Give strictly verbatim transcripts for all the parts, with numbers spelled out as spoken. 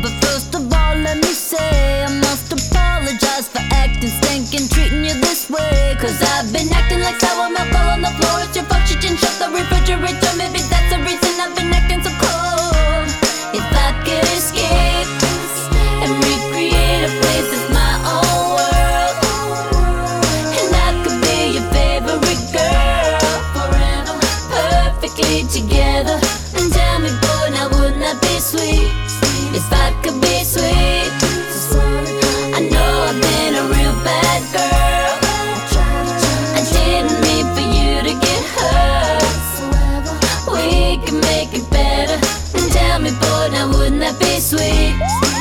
But first of all, let me say I must apologize for acting stinking, treating you this way. Cause I've been acting like sour milk all on the floor. It's your fault you didn't shut the refrigerator. Maybe that's the reason I've been acting so cold. If I could escape and recreate a place that's my own world, and I could be your favorite girl forever, perfectly together. And tell me, boy, now wouldn't that be sweet? If I could be sweet. I know I've been a real bad girl. I didn't mean for you to get hurt. We can make it better. And tell me, boy, now wouldn't that be sweet?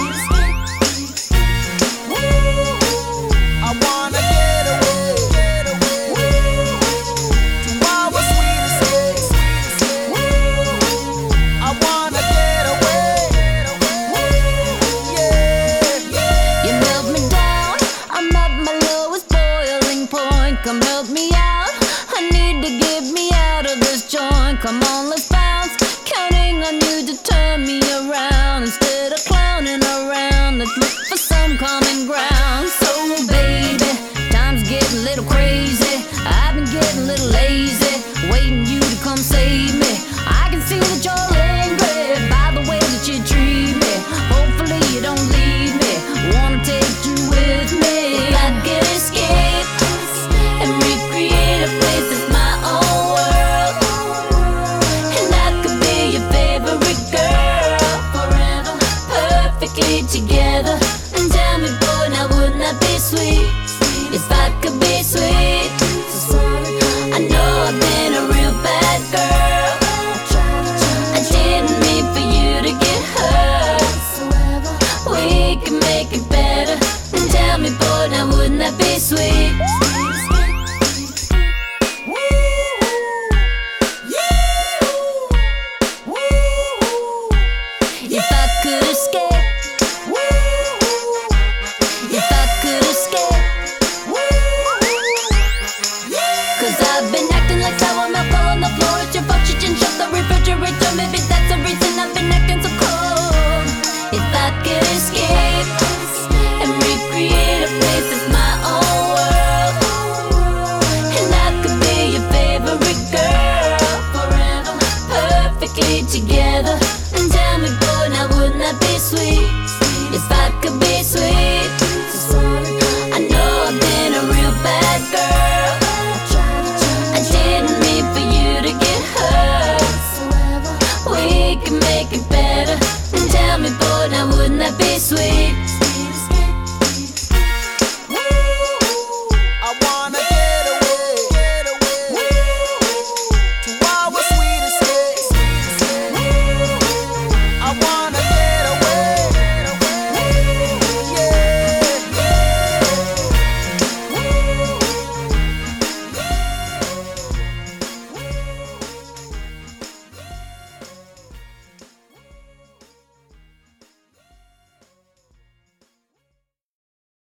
I wanna get away, get away to our sweet escape. I wanna get away, yeah. You melt me down, I'm at my lowest boiling point. Come help me out, I need to get me out of this joint. Come on, let's bounce, counting on you to turn me around. Instead of clowning around, let's look for some common ground. So baby, time's getting a little crazy. I've been getting a little lazy, waiting you to come save me. I can see that you're angry by the way that you treat me. Hopefully you don't leave me, wanna take you with me. If I could escape and recreate a place that's my own world, and I could be your favorite girl forever, perfectly together. And tell me, boy, now wouldn't that be sweet? If I could be sweet. I know I've been a real bad girl. I didn't mean for you to get hurt. We can make it better. And tell me, boy, now wouldn't that be sweet? If I could escape, if I could escape, cause I've been acting like sour milk all on the floor. It's your fault you didn't shut the refrigerator. Maybe that's the reason I've been acting so cold. If I could escape and recreate a place that's my own world, and I could be your favorite girl forever, perfectly together. And tell me, boy, now wouldn't that be sweet? If I could be sweet.